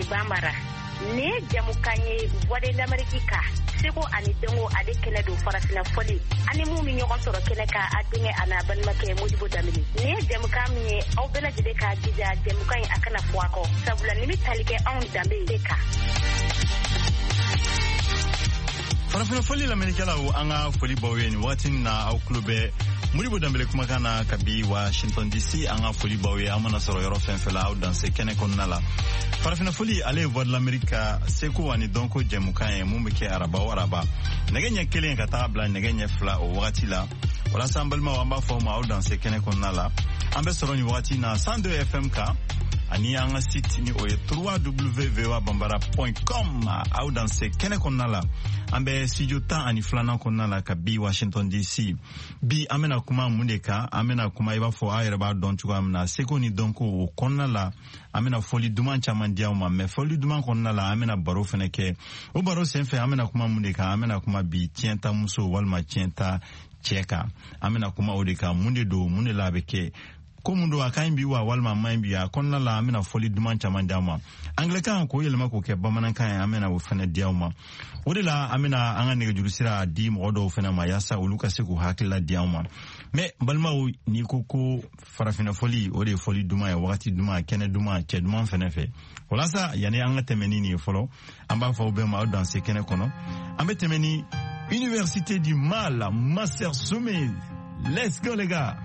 Bambara. Ne jamukanye voix de l'Amérique ka. Seko ani dengo ade kene do farafina foli. Ani mu mi ñogon soro kene ka adinge ana ban make Modibo Damini. Ne jamukam ni aw bela jide ka dija jamukanye akana fuako. Sabula nimi talike on dambe ka. Farafina foli l'Amérique la anga foli baweni watin na aw klube Modibo Dambele kuma kana kabi Washington DC anga foli bawe amana soro yoro fenfela aw dans ce kene konnala. Farafina foli ale voix de l'Amérique seko wani donko jamukanye mumbeke araba nagenya kelen ka tabla nagenya fla o wati la wala sambalma wamba forma aw dans ce kene konnala ambe soro ni wati na 102 FM ka ani anga site ni oye www.bambara.com aw dans ce kene konnala ambe studio ta ani flana konnala kabi Washington DC bi amena kuma mundeka amena kuma iba fo ayre ba don tuga amna seko ni donko o konnala amena foli duman chaman diawma me foli duman konnala amena baro feneke o baro senfe amena kuma mundeka amena kuma bi tienta muso walma tienta cheka amena kuma odeka munde do munde labeke komundo akaimbi wa walma maimbi ya konna la amena foli duman chaman diawma anglican ko yelma ko ke bamanan kan amena wo fene diawma wodela amena anga ne julusira di modo fene ma yasa uluka seku hakila diawma me balmawo ni koko farafina foli ode foli duma ya wakati duma kene duma chedman fene fe wala sa yani anga temeni ni folo amba fa obe ma dans ce kene kono ambe temeni Université du Mal Master Sommet. Let's go les gars.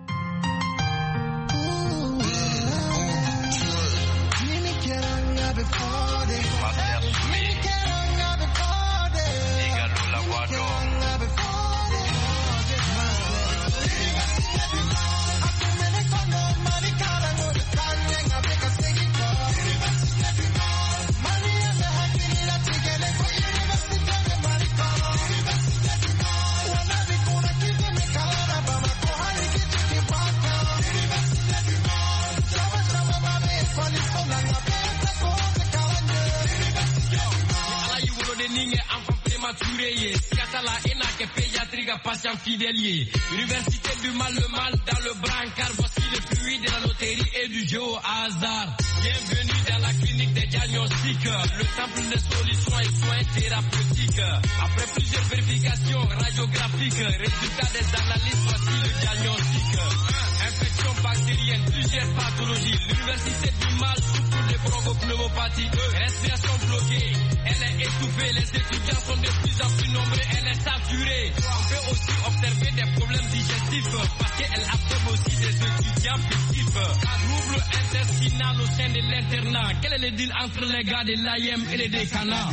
Patient fidèlier. Université du mal, le mal dans le brancard. Voici le fruit de la loterie et du jeu au hasard. Bienvenue dans la clinique des diagnostics. Le temple des solutions et soins thérapeutiques. Après plusieurs vérifications radiographiques, résultats des analyses, voici le diagnostic. Infection bactérienne, plusieurs pathologies. L'université du mal souffre des bronchopneumopathie. Respiration bloquée, elle est étouffée. Les étudiants sont de plus en plus nombreux, elle est saturée. On peut aussi observer des problèmes digestifs parce qu'elle absorbe aussi des étudiants fictifs. Trouble intestinal au sein de l'internat. Quel est le deal entre les gars de l'AIM et les décanats?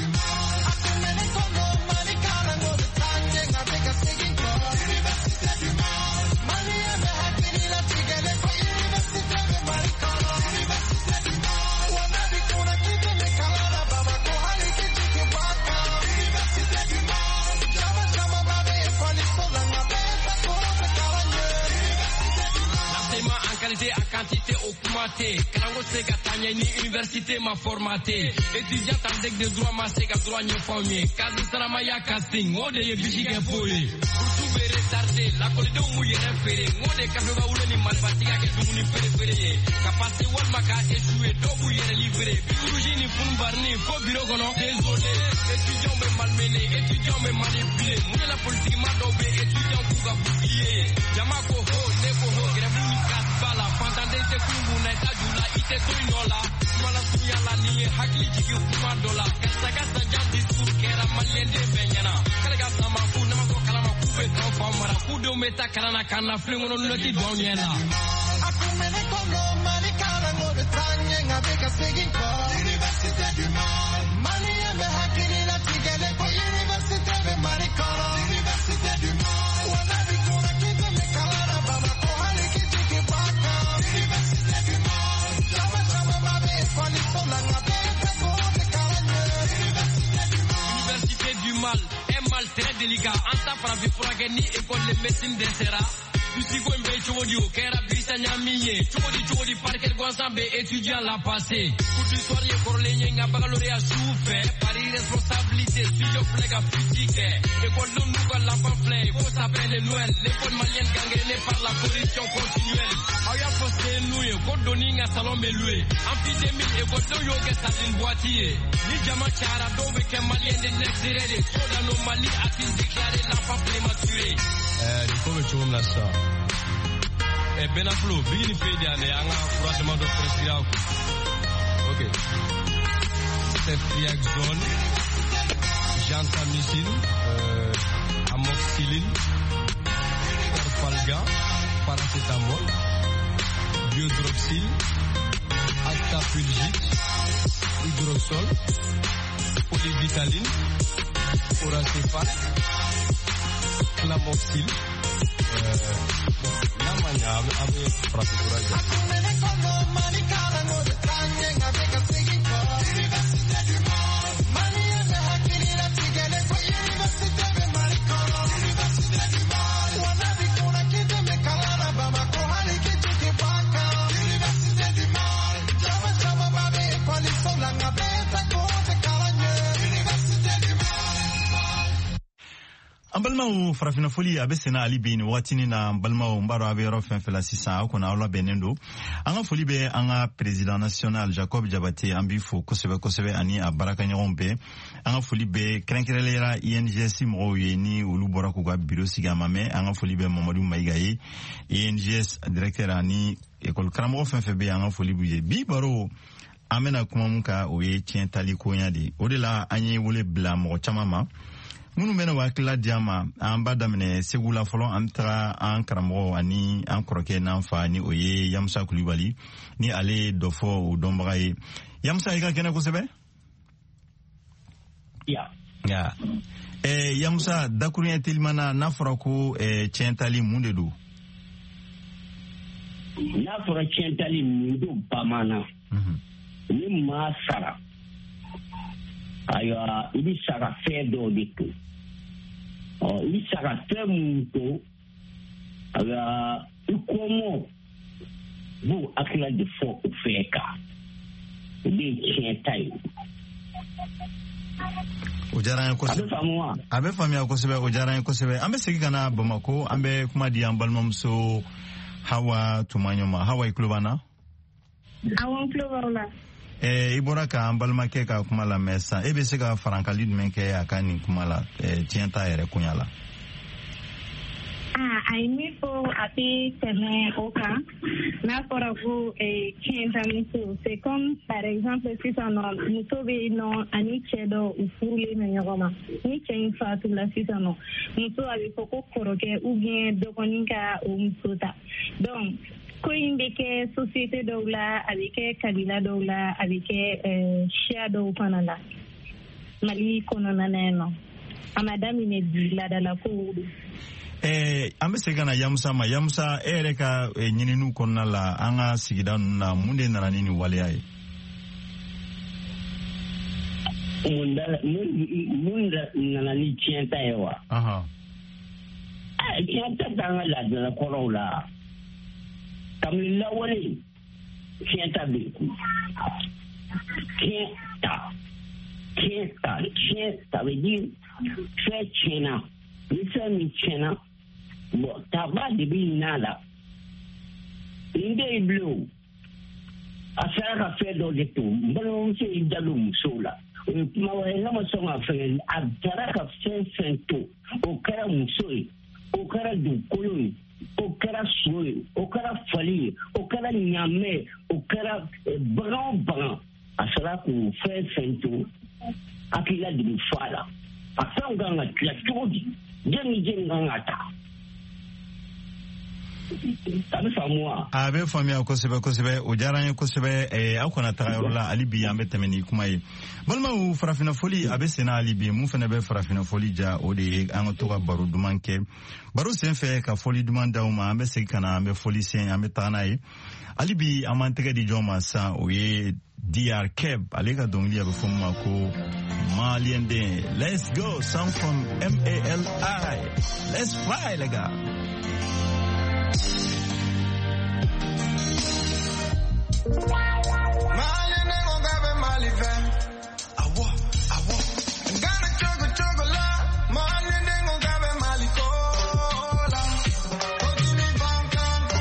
En quantité augmentée, Kalango Sega Tanya ni université m'a formaté. Étudiant en deck de droit ma Sega droit n'y formé. Kazi Saramaya casting, on est bichique folie. Pour tout retardé, la colide au mouillé référé. On est café va ouler ni malfatiga que tout moun préféré. Capacité Walmaka échoué, do bouillé livré. Birouji ni Foumbarni, faux bureau kono. Désolé, étudiant me malmené, étudiant me manipulé. Moulé la politique m'a dobé, étudiant kouga bouclier. Yamako ho, nebo ho, grève bala pandande te kungu na tajula ite toinola mala sunya la ni hakli jigi kuma dola kasaga sanjan disur kera malende benyana kalaga sama ku na ko kalama ku be ko famara ku do meta kalana kana flingono noti donyela akumene kono mali kala ngo de tanye ngabeka segin ko Université du Mal mali ebe hakili la tigele ko Université de Marikoro Université du Mal wana bikona kite me kala baba ko Université du mal, un mal très délicat. En temps pour la pour gagner école de médecine d'Essera. Puisque on veut chouadi au Kera Bisa Nyamiye. Chouadi parquet Gonzambe étudiant l'a passé. Pour du soir y corlénie n'a pas baccalauréat souffert. Par irresponsabilité, studio flag physique. École de nous l'enfant flay. Faut s'appeler Noël. L'école malienne gangrénée par la corruption continuelle. Aya fosse nous, code donning à sa salon me loué. Amphidémie et votre yoga satine boîtier. Ni diamant chara dove que malien de l'exéré. Soit dans nos Mali a-t-il déclaré l'enfant prématuré. Il faut que tu me laisses ça. Et Benaflo, bigini fede ane anga franchement de prescrire. Ok. C'est Friaxone, Gentamicin, Amoxicillin, Orpalga, Paracétamol, Biodroxil, Actapulgite, Hydrosol, Polyvitaline, Oracéphal, Clamoxil. Namanya abe frappuraja. Balmaw farafina foli abe sena ali bin watini na balmaw mbaro abe ro fen fela sisa akona awla benendo anga foli be anga president national Jacob Jabate ambifo kosebe ani abaraka nyombe anga foli be krenkrelera INGS mo yeni ulubora ko ga biro sigama me anga foli be Mamadou Maigaye INGS directeur ani école kramo fen fe be anga foli buye bi baro amena kuma muka oye tientali ko nyadi odela anyi wole bla mo chamama munu mena wakila diama amba damene segula folo antra an karamo ani an kroke nan fa ni oye Yamsa Kulibali ni ale dofo o dombaye Yamsa ika kena ko sebe ya Yamsa dakunya tilmana na farako tientali munde do na fara tientali mundu pamana ni masara aya ibi sara fedo ditu ibi sara temuto aya ikomo bu akila de fo ufeka ibi chentai Ojaranya ko abe famia ko sebe ojaranya ko sebe ambe segi kana Bamako ambe kuma di ambalmamso Hawa tumanyoma Hawa iklubana awon klubala ibora ka ambalma ke ka kuma la mesa ebe se ka farankali men ke akani kuma la tienta ere kunyala ai mi po api tene oka na pour vous tienta miso c'est comme par exemple si ça nous tobe no ani chedo ufule na nyoma ni chen fatu la si ça no nous abi poko koroke ou bien dokoninka ou msota donc Koindeke société doula avec kabila doula avec chia do panala mali konona neno amadame ne dila dala ko ambe segana Yamsa ereka nyininu konala anga sigida na munde na nini wale ai munda na ni tienta ewa tienta tanga la de la corola Kamila wale tienta beku tienta veut dire fait chena lisa mi chena bo taba de binala inde blue affaire à faire dans les tout bon c'est idalum sola mawe ngama songa fe adaraka fe fento okara musoi okara dukolo okara soe okara fali okara nyame okara bran asala ku fe fento akila de fala asanga ngatla todi jeni ngata abe famia kosebe ojaranya kosebe akona tagarola alibi ambe temeni kumaye balma u farafina foli abe sena alibi mu fene be farafina foli ja ode an to ka baro dumanke baro senfe ka foli dumanda uma ambe sekana ambe foli sen ambe tanaye alibi amantege di joma sa oye DR Keb alega dongli abe fomma ko Maliende let's go sound from MALI let's fly les gars